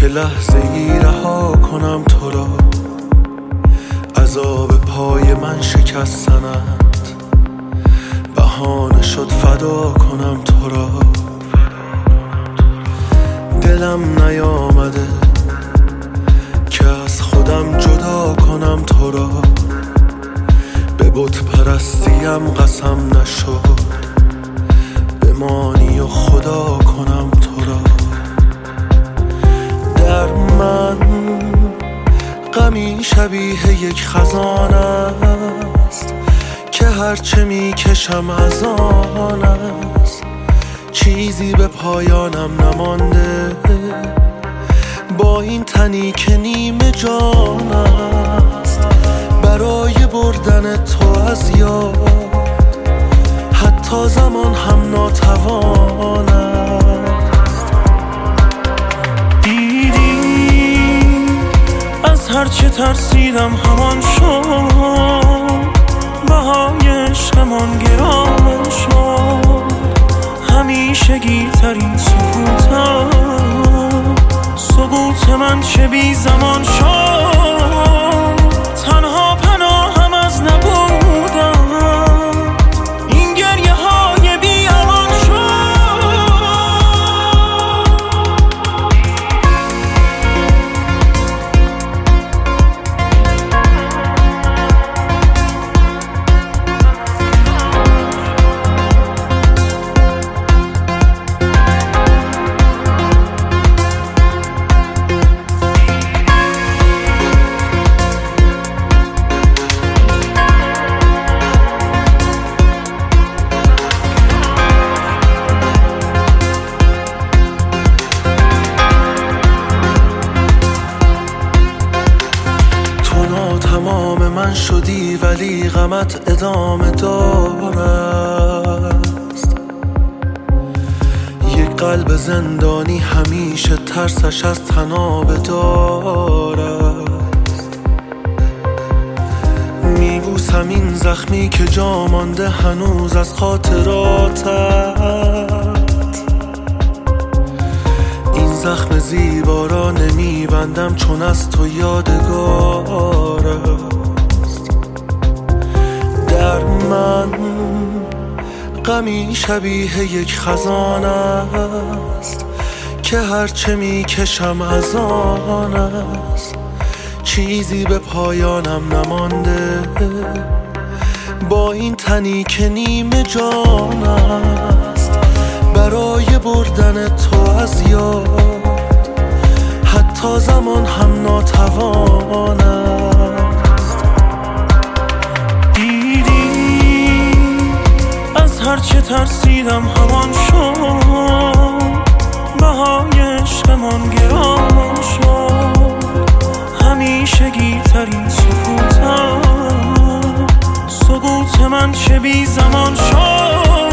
لحظه ای رها کنم تو را، عذاب پای من شکستنت بهانه شد فدا کنم تو را. دلم نیامده که از خودم جدا کنم تو را، به بت پرستیم قسم نشد بمانی و خدا کنم تو را. در من غمی شبیه یک خزان است که هرچه میکشم از آن است، چیزی به پایانم نمانده با این تنی که نیمه جان است. برای بردن تو از یاد حتی زمان هم ناتوان است. دیدی از هرچه ترسیدم همان شد، بهای عشقمان گران شد. همیشه گیرترین سکوتم، سکوت من چه بی زمان شد. تنها پناهم از نبودم، این گریه های بی امان تمام من شدی ولی غمت ادامه دارست. یک قلب زندانی همیشه ترسش از تنابه دارست. میبوسم این زخمی که جا مانده هنوز از خاطراتت. این زخم زیبا را نمیبندم چون از تو یادگار است. در من غمی شبیه یک خزان است که هرچه میکشم از آن است، چیزی به پایانم نمانده با این تنی که نیمه جان است. برای بردن تو از یاد حتی زمان هم ناتوان است. دیدی از هرچه ترسیدم همان شد، بهای عشقمان گران شد. همیشه گیرترین سکوتم، سکوت من چه بی زمان شد.